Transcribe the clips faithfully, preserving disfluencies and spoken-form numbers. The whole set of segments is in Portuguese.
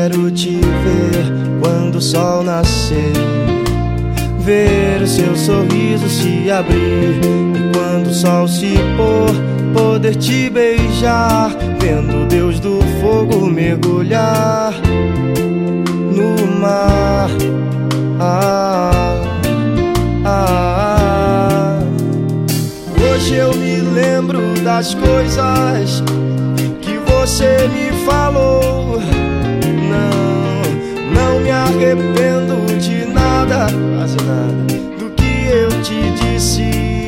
quero te ver quando o sol nascer, ver o seu sorriso se abrir, e quando o sol se pôr, poder te beijar, vendo o Deus do fogo mergulhar no mar. Ah, ah, ah. Hoje eu me lembro das coisas que você me falou. Não, não me arrependo de nada, quase nada, do que eu te disse.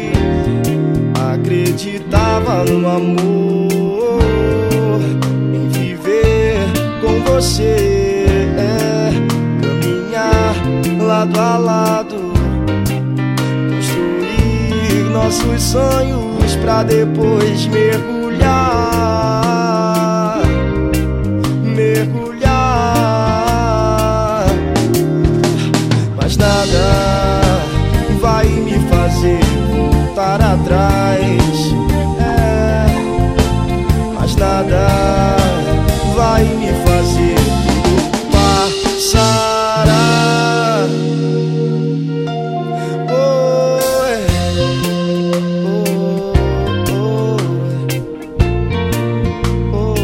Acreditava no amor, em viver com você, é caminhar lado a lado, construir nossos sonhos pra depois mergulhar, mergulhar. Mas nada vai me fazer voltar atrás, é, mas nada vai me fazer tudo passará. Oi, oh, oh, oh,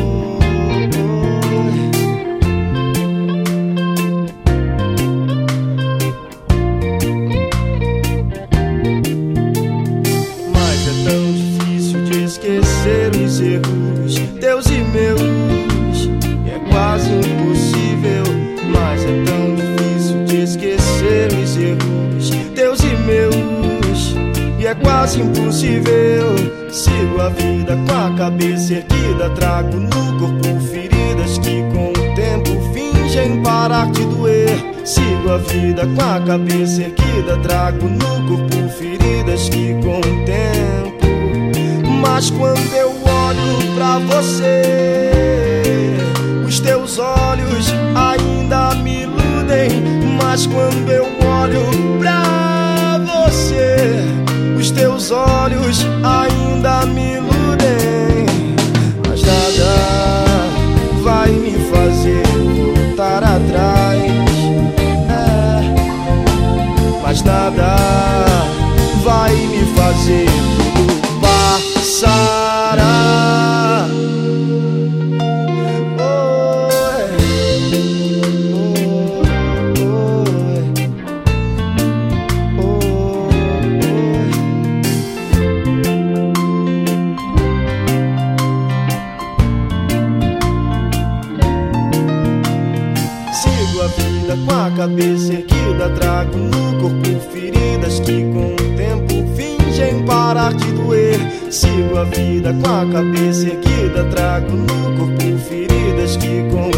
mas é tão difícil de esquecer os erros teus e meus, e é quase impossível. Mas é tão difícil de esquecer os erros teus e meus, e é quase impossível. Sigo a vida com a cabeça erguida, trago no corpo feridas que com o tempo fingem parar de doer. Sigo a vida com a cabeça erguida, trago no corpo feridas que com o tempo. Mas quando eu olho pra você, os teus olhos ainda me iludem. Mas quando eu olho pra você, os teus olhos ainda me iludem. Mas nada vai me fazer voltar atrás, é, mas nada vai me fazer tudo passará. Com a cabeça erguida, trago no corpo feridas que com o tempo fingem parar de doer. Sigo a vida com a cabeça erguida, trago no corpo feridas que com